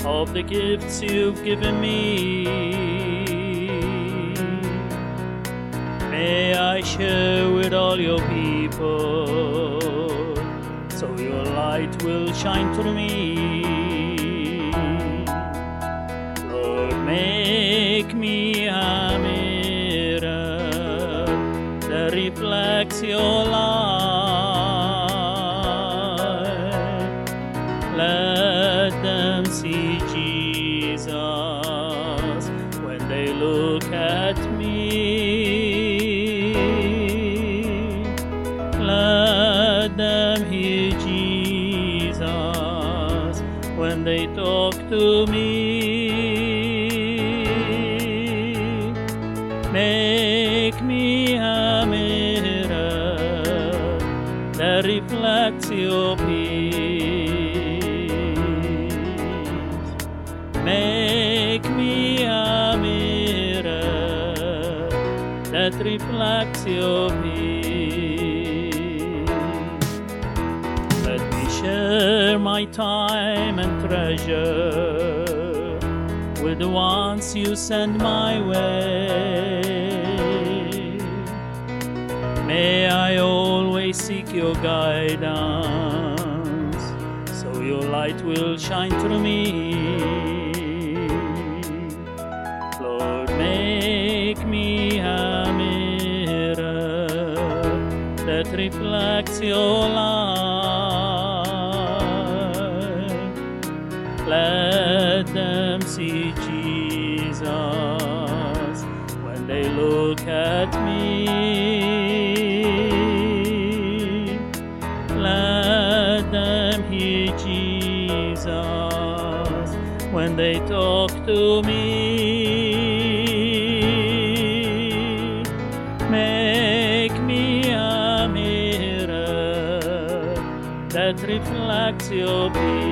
of the gifts you've given me. May I share with all your people, so your light will shine through me. Lord, make me a mirror that reflects your light. Let them see Jesus when they look at me. Let them hear Jesus when they talk to me. Make me a mirror that reflects your peace. Make me a mirror that reflects your peace. Let me share my time and treasure with the ones you send my way. May I always seek your guidance, so your light will shine through me. Lord, make me a mirror that reflects your light. Let them see Jesus when they look at me. Let them hear Jesus when they talk to me. Make me a mirror that reflects your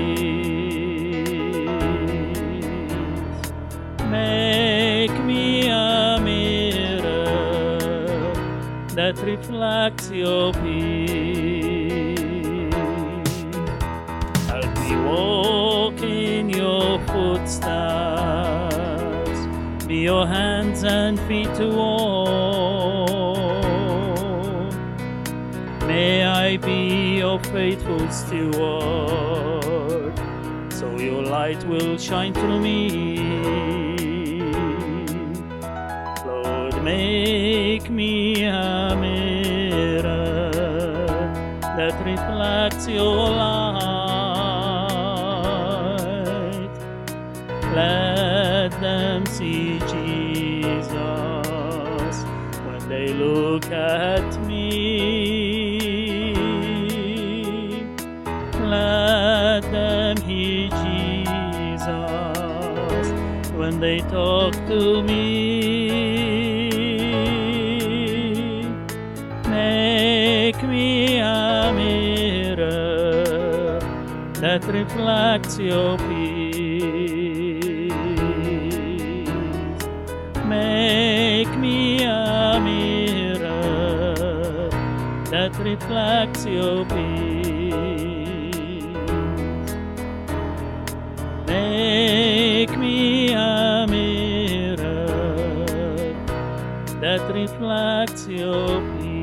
peace. Make me a mirror that reflects your peace. Help me walk in your footsteps, be your hands and feet to walk. May I be your faithful steward, so your light will shine through me. Lord, make me a mirror that reflects your light. Let them see Jesus when they look at me. Let them hear Jesus when they talk to me. Make me a mirror that reflects your peace. Make me a mirror that reflects your peace. Make me a mirror that reflects your peace.